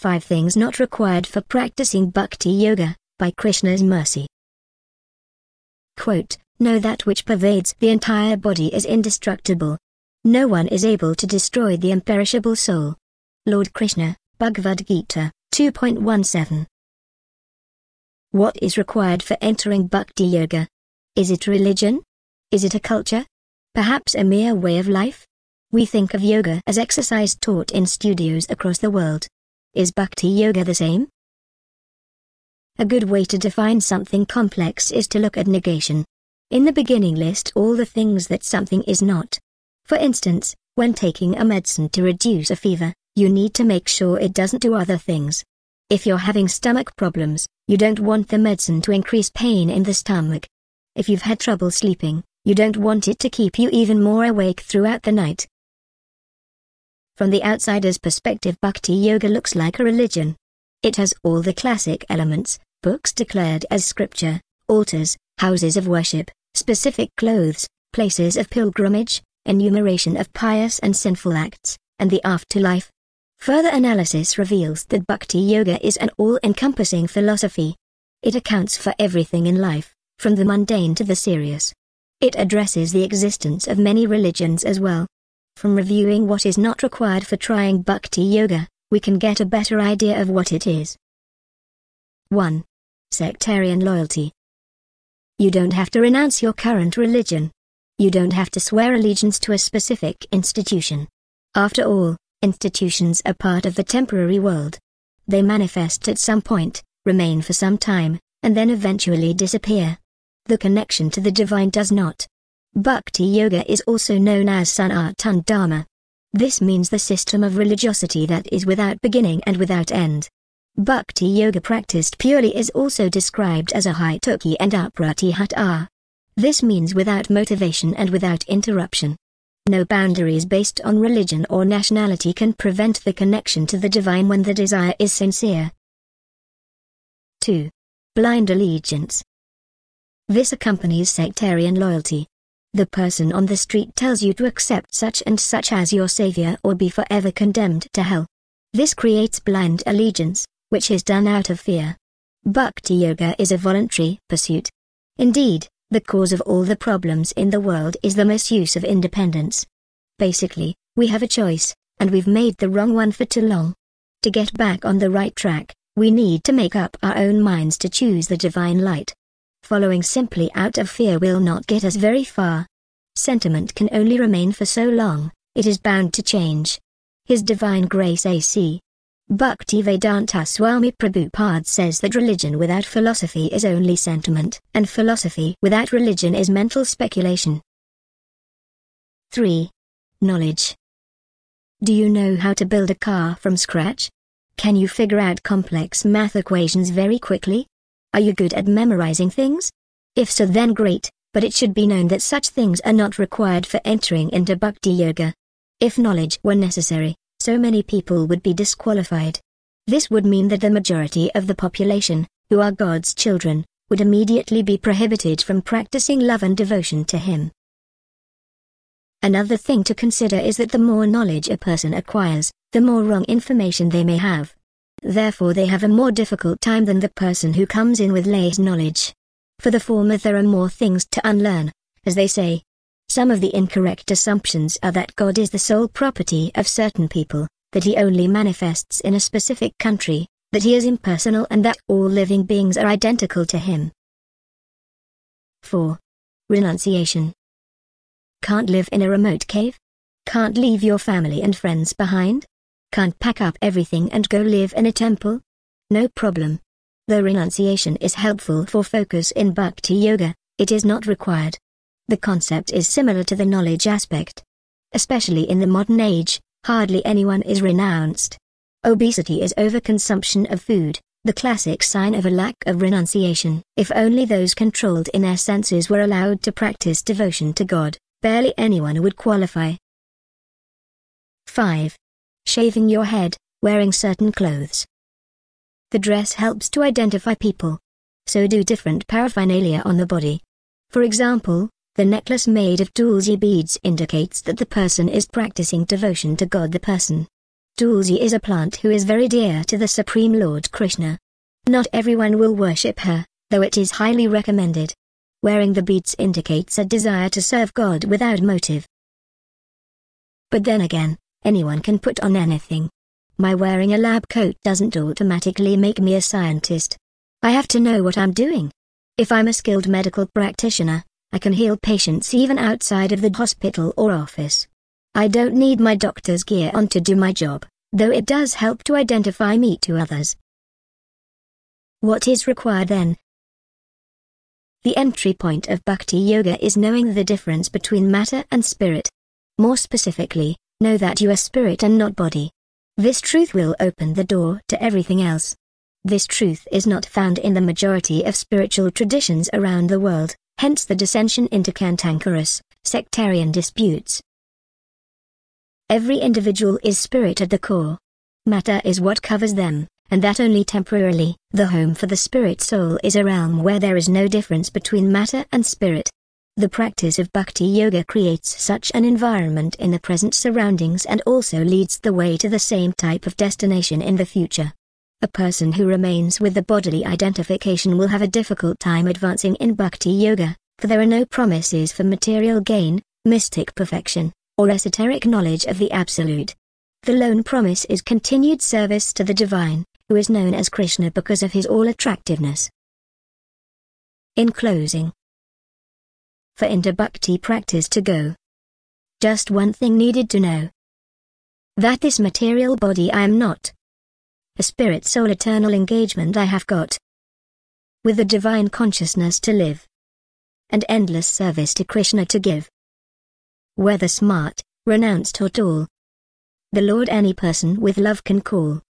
5 Things Not Required for Practicing Bhakti Yoga, by Krishna's Mercy. Quote, know that which pervades the entire body is indestructible. No one is able to destroy the imperishable soul. Lord Krishna, Bhagavad Gita, 2.17. What is required for entering Bhakti Yoga? Is it religion? Is it a culture? Perhaps a mere way of life? We think of yoga as exercise taught in studios across the world. Is Bhakti Yoga the same? A good way to define something complex is to look at negation. In the beginning, list all the things that something is not. For instance, when taking a medicine to reduce a fever, you need to make sure it doesn't do other things. If you're having stomach problems, you don't want the medicine to increase pain in the stomach. If you've had trouble sleeping, you don't want it to keep you even more awake throughout the night. From the outsider's perspective, Bhakti Yoga looks like a religion. It has all the classic elements: books declared as scripture, altars, houses of worship, specific clothes, places of pilgrimage, enumeration of pious and sinful acts, and the afterlife. Further analysis reveals that Bhakti Yoga is an all-encompassing philosophy. It accounts for everything in life, from the mundane to the serious. It addresses the existence of many religions as well. From reviewing what is not required for trying Bhakti Yoga, we can get a better idea of what it is. 1. Sectarian loyalty. You don't have to renounce your current religion. You don't have to swear allegiance to a specific institution. After all, institutions are part of the temporary world. They manifest at some point, remain for some time, and then eventually disappear. The connection to the divine does not. Bhakti Yoga is also known as Sanatana Dharma. This means the system of religiosity that is without beginning and without end. Bhakti Yoga practiced purely is also described as ahituki and apratihata. This means without motivation and without interruption. No boundaries based on religion or nationality can prevent the connection to the divine when the desire is sincere. 2. Blind allegiance. This accompanies sectarian loyalty. The person on the street tells you to accept such and such as your savior or be forever condemned to hell. This creates blind allegiance, which is done out of fear. Bhakti Yoga is a voluntary pursuit. Indeed, the cause of all the problems in the world is the misuse of independence. Basically, we have a choice, and we've made the wrong one for too long. To get back on the right track, we need to make up our own minds to choose the divine light. Following simply out of fear will not get us very far. Sentiment can only remain for so long, it is bound to change. His Divine Grace A.C. Bhaktivedanta Swami Prabhupada says that religion without philosophy is only sentiment, and philosophy without religion is mental speculation. 3. Knowledge. Do you know how to build a car from scratch? Can you figure out complex math equations very quickly? Are you good at memorizing things? If so, then great, but it should be known that such things are not required for entering into Bhakti Yoga. If knowledge were necessary, so many people would be disqualified. This would mean that the majority of the population, who are God's children, would immediately be prohibited from practicing love and devotion to Him. Another thing to consider is that the more knowledge a person acquires, the more wrong information they may have. Therefore they have a more difficult time than the person who comes in with less knowledge. For the former there are more things to unlearn, as they say. Some of the incorrect assumptions are that God is the sole property of certain people, that He only manifests in a specific country, that He is impersonal and that all living beings are identical to Him. 4. Renunciation. Can't live in a remote cave? Can't leave your family and friends behind? Can't pack up everything and go live in a temple? No problem. Though renunciation is helpful for focus in Bhakti Yoga, it is not required. The concept is similar to the knowledge aspect. Especially in the modern age, hardly anyone is renounced. Obesity is overconsumption of food, the classic sign of a lack of renunciation. If only those controlled in their senses were allowed to practice devotion to God, barely anyone would qualify. 5. Shaving your head, wearing certain clothes. The dress helps to identify people. So do different paraphernalia on the body. For example, the necklace made of tulsi beads indicates that the person is practicing devotion to God. The person Tulsi is a plant who is very dear to the Supreme Lord Krishna. Not everyone will worship her, though it is highly recommended. Wearing the beads indicates a desire to serve God without motive. But then again, anyone can put on anything. My wearing a lab coat doesn't automatically make me a scientist. I have to know what I'm doing. If I'm a skilled medical practitioner, I can heal patients even outside of the hospital or office. I don't need my doctor's gear on to do my job, though it does help to identify me to others. What is required then? The entry point of Bhakti Yoga is knowing the difference between matter and spirit. More specifically, know that you are spirit and not body. This truth will open the door to everything else. This truth is not found in the majority of spiritual traditions around the world, hence the dissension into cantankerous, sectarian disputes. Every individual is spirit at the core. Matter is what covers them, and that only temporarily. The home for the spirit soul is a realm where there is no difference between matter and spirit. The practice of Bhakti Yoga creates such an environment in the present surroundings and also leads the way to the same type of destination in the future. A person who remains with the bodily identification will have a difficult time advancing in Bhakti Yoga, for there are no promises for material gain, mystic perfection, or esoteric knowledge of the Absolute. The lone promise is continued service to the Divine, who is known as Krishna because of his all-attractiveness. In closing, for into Bhakti practice to go, just one thing needed to know. That this material body I am not. A spirit soul eternal engagement I have got. With the divine consciousness to live. And endless service to Krishna to give. Whether smart, renounced or tall. The Lord any person with love can call.